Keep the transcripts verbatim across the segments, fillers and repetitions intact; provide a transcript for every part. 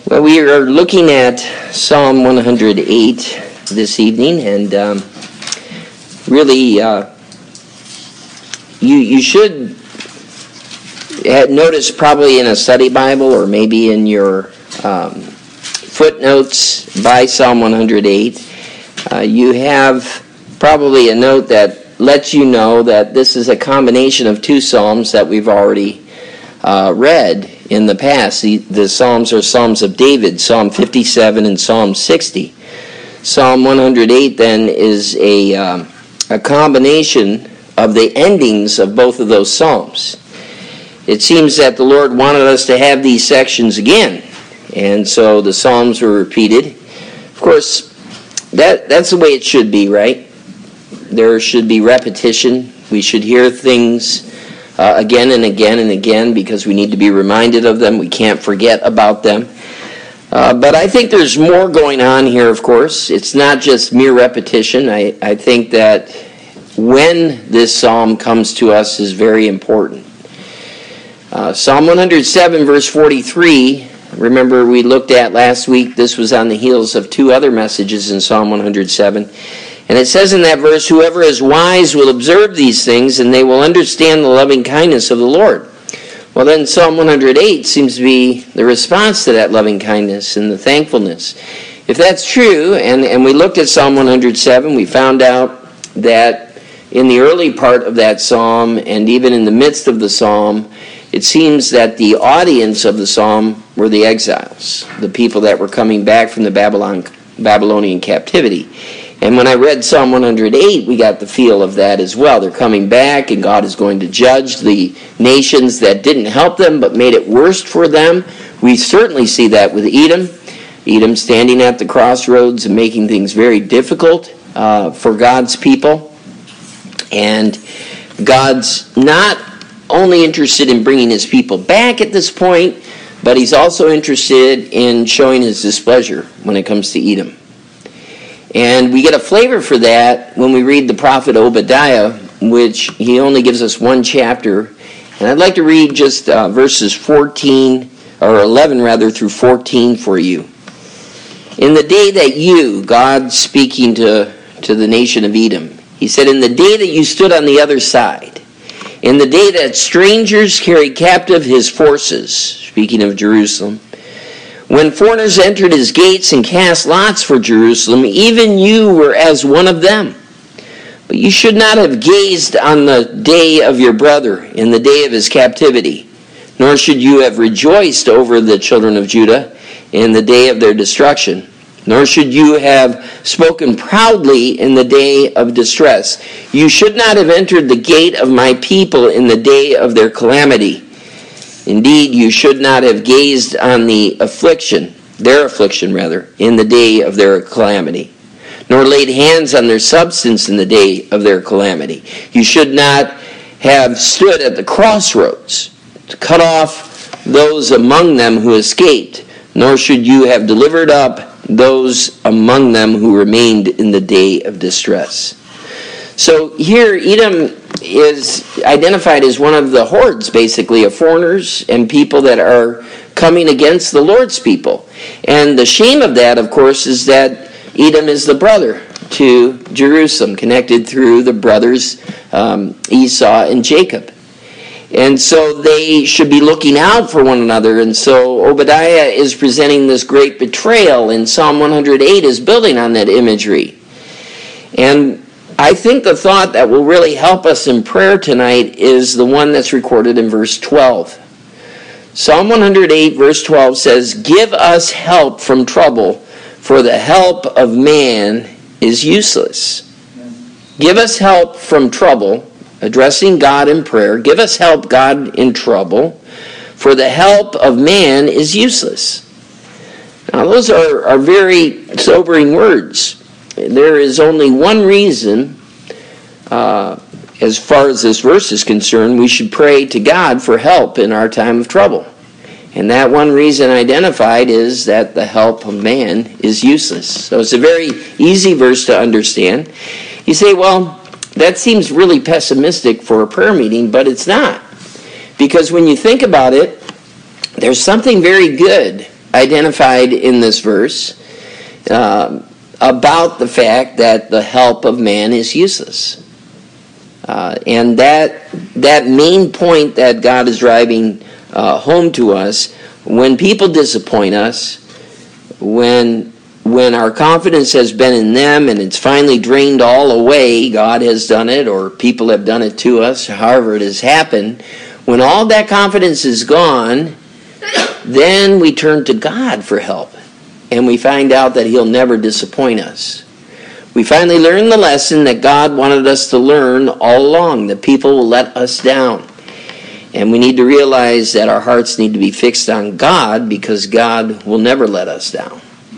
Well, we are looking at Psalm one hundred eight this evening, and um, really, uh, you you should notice probably in a study Bible or maybe in your um, footnotes by Psalm one hundred eight, uh, you have probably a note that lets you know that this is a combination of two psalms that we've already uh, read in the past. The, the Psalms are Psalms of David, Psalm fifty-seven and Psalm sixty. Psalm one hundred eight then is a, um, a combination of the endings of both of those Psalms. It seems that the Lord wanted us to have these sections again, and so the Psalms were repeated. Of course, that that's the way it should be, right? There should be repetition. We should hear things Uh, again and again and again because we need to be reminded of them. We can't forget about them. Uh, but I think there's more going on here, of course. It's not just mere repetition. I, I think that when this psalm comes to us is very important. Uh, Psalm one hundred seven, verse forty-three, remember we looked at last week, this was on the heels of two other messages in Psalm one hundred seven. And it says in that verse, "Whoever is wise will observe these things, and they will understand the loving kindness of the Lord." Well, then Psalm one hundred eight seems to be the response to that loving kindness and the thankfulness. If that's true, and, and we looked at Psalm one hundred seven, we found out that in the early part of that psalm, and even in the midst of the psalm, it seems that the audience of the psalm were the exiles, the people that were coming back from the Babylon, Babylonian captivity. And when I read Psalm one hundred eight, we got the feel of that as well. They're coming back, and God is going to judge the nations that didn't help them but made it worse for them. We certainly see that with Edom. Edom standing at the crossroads and making things very difficult uh, for God's people. And God's not only interested in bringing his people back at this point, but he's also interested in showing his displeasure when it comes to Edom. And we get a flavor for that when we read the prophet Obadiah, which he only gives us one chapter. And I'd like to read just uh, verses fourteen, or eleven rather, through fourteen for you. "In the day that you," God speaking to, to the nation of Edom, he said, "In the day that you stood on the other side, in the day that strangers carried captive his forces," speaking of Jerusalem, "when foreigners entered his gates and cast lots for Jerusalem, even you were as one of them. But you should not have gazed on the day of your brother, in the day of his captivity, nor should you have rejoiced over the children of Judah in the day of their destruction, nor should you have spoken proudly in the day of distress. You should not have entered the gate of my people in the day of their calamity. Indeed, you should not have gazed on the affliction, their affliction rather, in the day of their calamity, nor laid hands on their substance in the day of their calamity. You should not have stood at the crossroads to cut off those among them who escaped, nor should you have delivered up those among them who remained in the day of distress." So here, Edom is identified as one of the hordes, basically, of foreigners and people that are coming against the Lord's people. And the shame of that, of course, is that Edom is the brother to Jerusalem, connected through the brothers um, Esau and Jacob. And so they should be looking out for one another. And so Obadiah is presenting this great betrayal, and Psalm one hundred eight is building on that imagery. And I think the thought that will really help us in prayer tonight is the one that's recorded in verse twelve. Psalm one hundred eight, verse twelve says, "Give us help from trouble, for the help of man is useless." Give us help from trouble, addressing God in prayer. Give us help, God, in trouble, for the help of man is useless. Now, those are, are very sobering words. There is only one reason, uh, as far as this verse is concerned, we should pray to God for help in our time of trouble. And that one reason identified is that the help of man is useless. So it's a very easy verse to understand. You say, well, that seems really pessimistic for a prayer meeting, but it's not. Because when you think about it, there's something very good identified in this verse uh, about the fact that the help of man is useless. Uh, and that that main point that God is driving uh, home to us, when people disappoint us, when when our confidence has been in them and it's finally drained all away, God has done it or people have done it to us, however it has happened, when all that confidence is gone, then we turn to God for help. And we find out that He'll never disappoint us. We finally learn the lesson that God wanted us to learn all along, that people will let us down. And we need to realize that our hearts need to be fixed on God, because God will never let us down.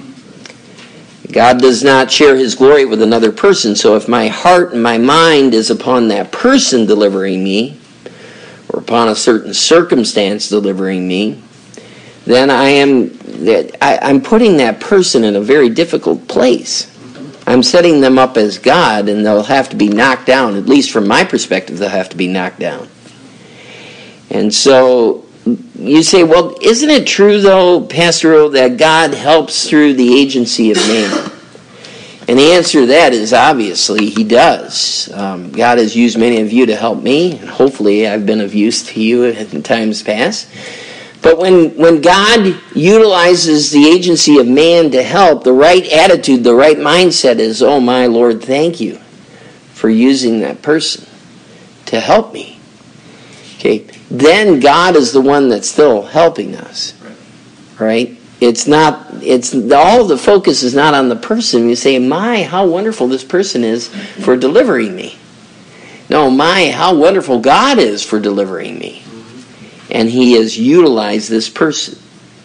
God does not share His glory with another person, so if my heart and my mind is upon that person delivering me, or upon a certain circumstance delivering me, then I am I, I'm putting that person in a very difficult place. I'm setting them up as God, and they'll have to be knocked down. At least from my perspective, they'll have to be knocked down. And so you say, well, isn't it true, though, Pastor O, that God helps through the agency of man? And the answer to that is obviously He does. Um, God has used many of you to help me, and hopefully I've been of use to you in times past. But when, when God utilizes the agency of man to help, the right attitude, the right mindset is, oh my Lord, thank you for using that person to help me. Okay, then God is the one that's still helping us, right? It's not, it's, all the focus is not on the person. You say, my, how wonderful this person is for delivering me. No, my, how wonderful God is for delivering me. And He has utilized this person.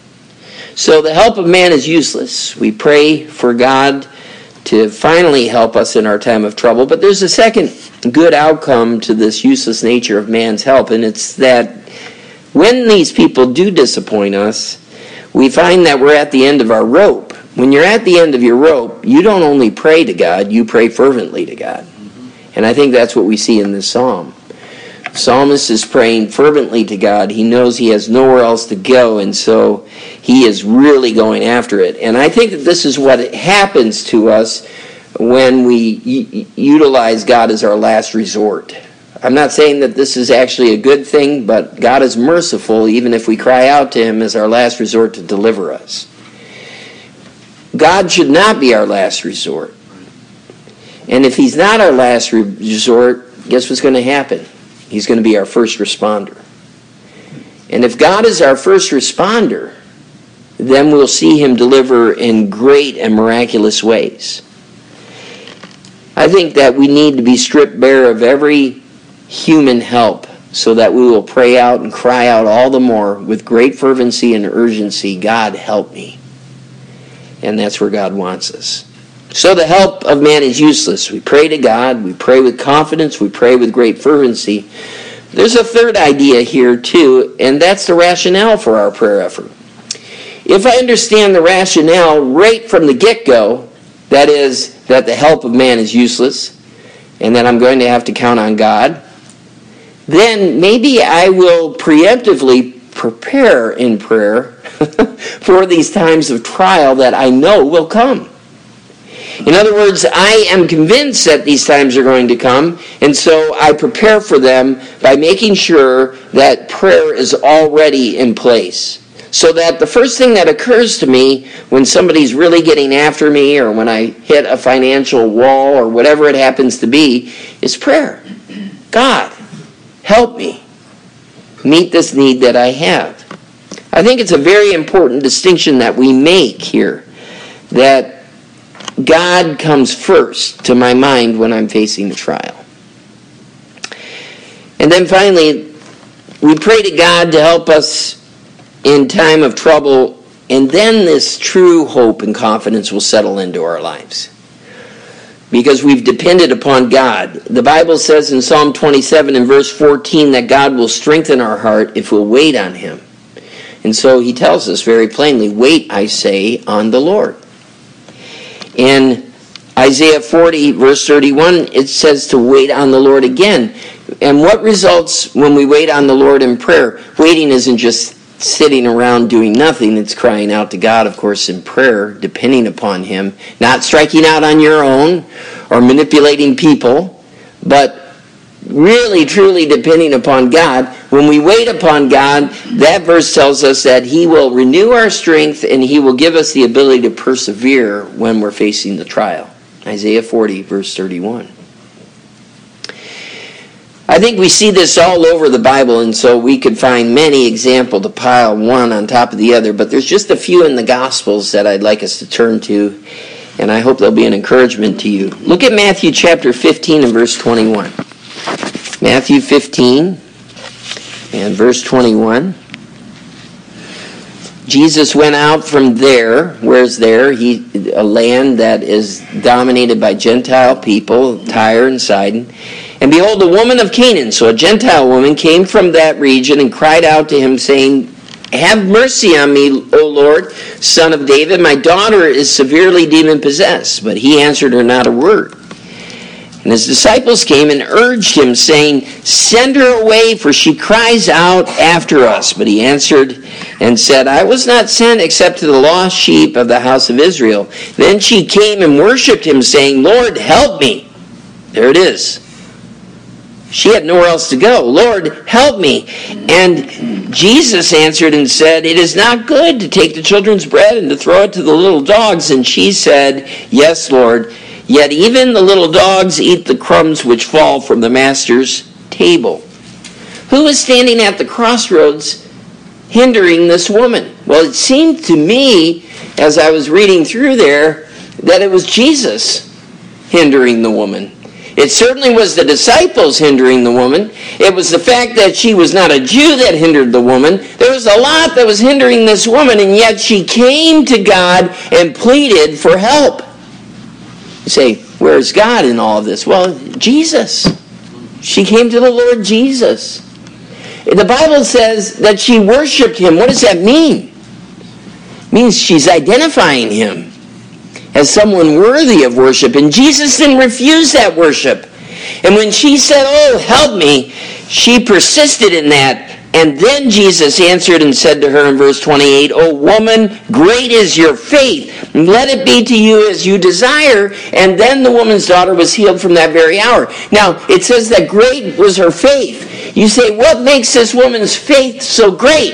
So the help of man is useless. We pray for God to finally help us in our time of trouble. But there's a second good outcome to this useless nature of man's help, and it's that when these people do disappoint us, we find that we're at the end of our rope. When you're at the end of your rope, you don't only pray to God, you pray fervently to God. And I think that's what we see in this psalm. The psalmist is praying fervently to God. He knows he has nowhere else to go, and so he is really going after it. And I think that this is what happens to us when we u- utilize God as our last resort. I'm not saying that this is actually a good thing, but God is merciful even if we cry out to Him as our last resort to deliver us. God should not be our last resort. And if He's not our last resort, guess what's going to happen? He's going to be our first responder. And if God is our first responder, then we'll see Him deliver in great and miraculous ways. I think that we need to be stripped bare of every human help so that we will pray out and cry out all the more with great fervency and urgency, God, help me. And that's where God wants us. So the help of man is useless. We pray to God, we pray with confidence, we pray with great fervency. There's a third idea here too, and that's the rationale for our prayer effort. If I understand the rationale right from the get-go, that is, that the help of man is useless, and that I'm going to have to count on God, then maybe I will preemptively prepare in prayer for these times of trial that I know will come. In other words, I am convinced that these times are going to come, and so I prepare for them by making sure that prayer is already in place. So that the first thing that occurs to me when somebody's really getting after me, or when I hit a financial wall, or whatever it happens to be, is prayer. God, help me meet this need that I have. I think it's a very important distinction that we make here, that God comes first to my mind when I'm facing a trial. And then finally, we pray to God to help us in time of trouble, and then this true hope and confidence will settle into our lives. Because we've depended upon God. The Bible says in Psalm twenty-seven and verse fourteen that God will strengthen our heart if we'll wait on Him. And so He tells us very plainly, wait, I say, on the Lord. In Isaiah forty, verse thirty-one, it says to wait on the Lord again. And what results when we wait on the Lord in prayer? Waiting isn't just sitting around doing nothing. It's crying out to God, of course, in prayer, depending upon Him, not striking out on your own or manipulating people, but really, truly depending upon God. When we wait upon God, that verse tells us that He will renew our strength and He will give us the ability to persevere when we're facing the trial. Isaiah forty, verse thirty-one. I think we see this all over the Bible, and so we could find many examples to pile one on top of the other, but there's just a few in the Gospels that I'd like us to turn to, and I hope they'll be an encouragement to you. Look at Matthew chapter fifteen and verse twenty-one. Matthew fifteen and verse twenty-one. Jesus went out from there. Where's there? He, a land that is dominated by Gentile people, Tyre and Sidon. And behold, a woman of Canaan, so a Gentile woman, came from that region and cried out to him, saying, "Have mercy on me, O Lord, Son of David. My daughter is severely demon-possessed." But he answered her not a word. And his disciples came and urged him, saying, "Send her away, for she cries out after us." But he answered and said, "I was not sent except to the lost sheep of the house of Israel." Then she came and worshipped him, saying, "Lord, help me." There it is. She had nowhere else to go. "Lord, help me." And Jesus answered and said, "It is not good to take the children's bread and to throw it to the little dogs." And she said, "Yes, Lord. Yet even the little dogs eat the crumbs which fall from the master's table." Who was standing at the crossroads hindering this woman? Well, it seemed to me, as I was reading through there, that it was Jesus hindering the woman. It certainly was the disciples hindering the woman. It was the fact that she was not a Jew that hindered the woman. There was a lot that was hindering this woman, and yet she came to God and pleaded for help. You say, where's God in all of this? Well, Jesus. She came to the Lord Jesus. The Bible says that she worshiped Him. What does that mean? It means she's identifying Him as someone worthy of worship. And Jesus didn't refuse that worship. And when she said, "Oh, help me," she persisted in that. And then Jesus answered and said to her in verse twenty-eight, "O woman, great is your faith. Let it be to you as you desire." And then the woman's daughter was healed from that very hour. Now, it says that great was her faith. You say, what makes this woman's faith so great?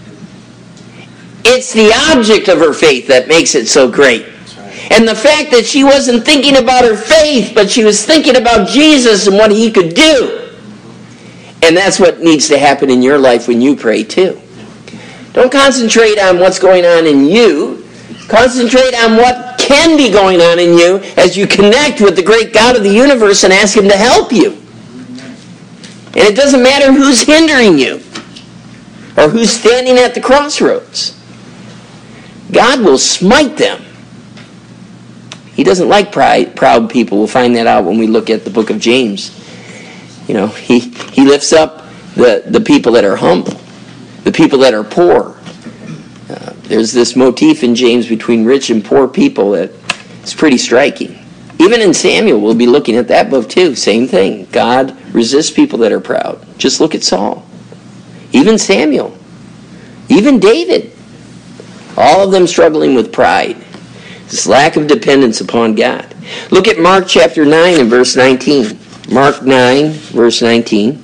It's the object of her faith that makes it so great. And the fact that she wasn't thinking about her faith, but she was thinking about Jesus and what He could do. And that's what needs to happen in your life when you pray too. Don't concentrate on what's going on in you. Concentrate on what can be going on in you as you connect with the great God of the universe and ask Him to help you. And it doesn't matter who's hindering you or who's standing at the crossroads. God will smite them. He doesn't like pride, proud people. We'll find that out when we look at the book of James. You know, he, he lifts up the, the people that are humble, the people that are poor. Uh, there's this motif in James between rich and poor people that is pretty striking. Even in Samuel, we'll be looking at that book too. Same thing. God resists people that are proud. Just look at Saul. Even Samuel. Even David. All of them struggling with pride. This lack of dependence upon God. Look at Mark chapter nine and verse nineteen. Mark nine, verse nineteen.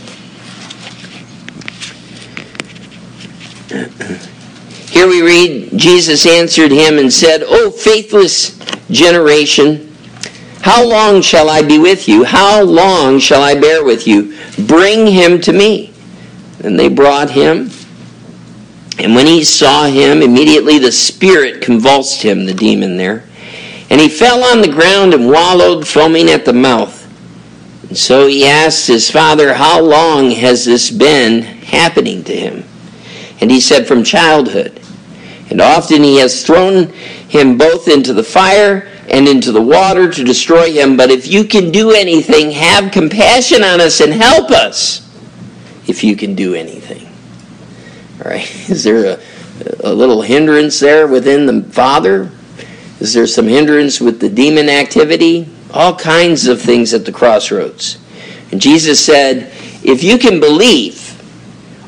Here we read, Jesus answered him and said, "O faithless generation, how long shall I be with you? How long shall I bear with you? Bring him to me." And they brought him. And when he saw him, immediately the spirit convulsed him, the demon there. And he fell on the ground and wallowed, foaming at the mouth. And so he asked his father, "How long has this been happening to him?" And he said, "From childhood. And often he has thrown him both into the fire and into the water to destroy him. But if you can do anything, have compassion on us and help us, if you can do anything." All right. Is there a, a little hindrance there within the father? Is there some hindrance with the demon activity? All kinds of things at the crossroads. And Jesus said, if you can believe,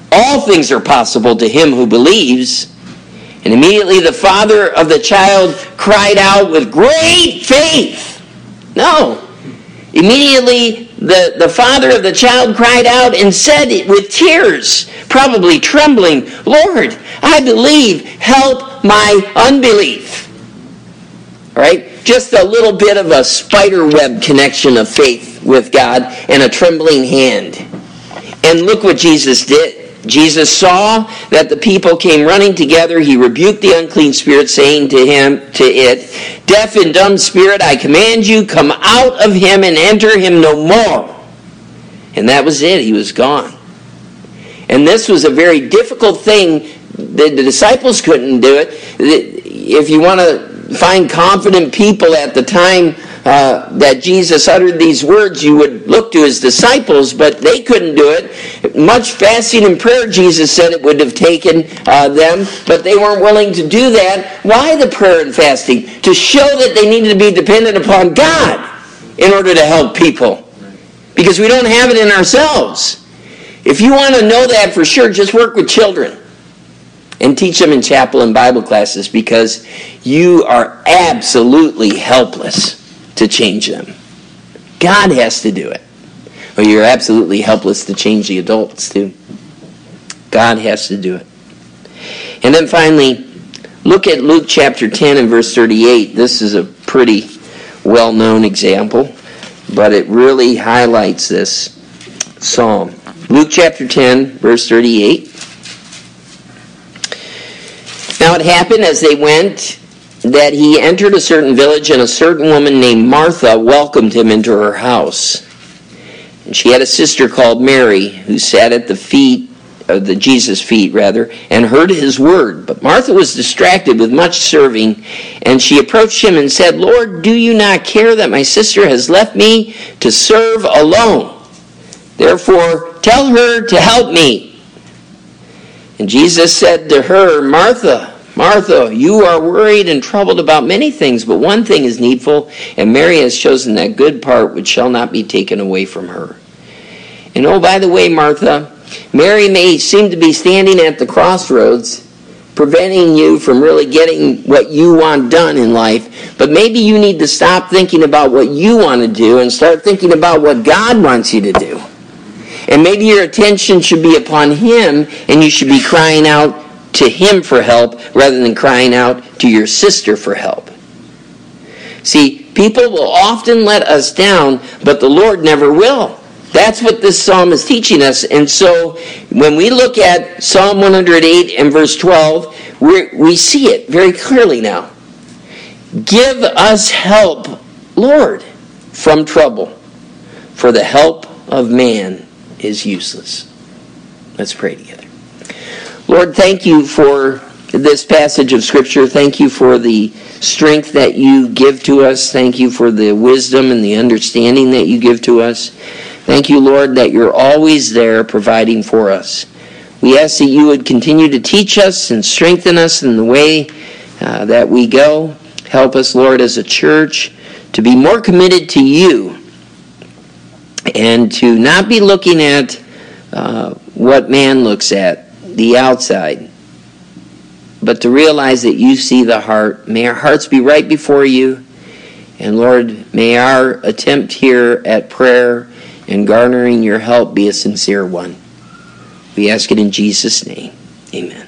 All things are possible to him who believes. And immediately the father of the child cried out with great faith. No. Immediately the, the father of the child cried out and said with tears, probably trembling, Lord, I believe, help my unbelief. All right? Just a little bit of a spider web connection of faith with God and a trembling hand. And look what Jesus did. Jesus saw that the people came running together. He rebuked the unclean spirit, saying to him, to it, deaf and dumb spirit, I command you, come out of him and enter him no more. And that was it. He was gone. And this was a very difficult thing. The, the disciples couldn't do it. If you want to find confident people at the time uh, that Jesus uttered these words, you would look to his disciples, but they couldn't do it. Much fasting and prayer, Jesus said it would have taken uh, them, but they weren't willing to do that. Why the prayer and fasting? To show that they needed to be dependent upon God in order to help people. Because we don't have it in ourselves. If you want to know that for sure, just work with children. And teach them in chapel and Bible classes, because you are absolutely helpless to change them. God has to do it. Or you're absolutely helpless to change the adults too. God has to do it. And then finally, look at Luke chapter ten and verse thirty-eight. This is a pretty well-known example, but it really highlights this psalm. Luke chapter ten, verse thirty-eight. Now it happened as they went that he entered a certain village, and a certain woman named Martha welcomed him into her house. And she had a sister called Mary, who sat at the feet of the Jesus' feet, rather, and heard his word. But Martha was distracted with much serving, and she approached him and said, Lord, do you not care that my sister has left me to serve alone? Therefore, tell her to help me. And Jesus said to her, Martha, Martha, you are worried and troubled about many things, but one thing is needful, and Mary has chosen that good part which shall not be taken away from her. And oh, by the way, Martha, Mary may seem to be standing at the crossroads, preventing you from really getting what you want done in life, but maybe you need to stop thinking about what you want to do and start thinking about what God wants you to do. And maybe your attention should be upon him, and you should be crying out to him for help rather than crying out to your sister for help. See, people will often let us down, but the Lord never will. That's what this psalm is teaching us. And so when we look at Psalm one hundred eight and verse twelve, we we see it very clearly now. Give us help, Lord, from trouble, for the help of man is useless. Let's pray together. Lord, thank you for this passage of Scripture. Thank you for the strength that you give to us. Thank you for the wisdom and the understanding that you give to us. Thank you, Lord, that you're always there providing for us. We ask that you would continue to teach us and strengthen us in the way uh, that we go. Help us, Lord, as a church to be more committed to you and to not be looking at uh, what man looks at, the outside, but to realize that you see the heart. May our hearts be right before you. And Lord, may our attempt here at prayer and garnering your help be a sincere one. We ask it in Jesus' name. Amen.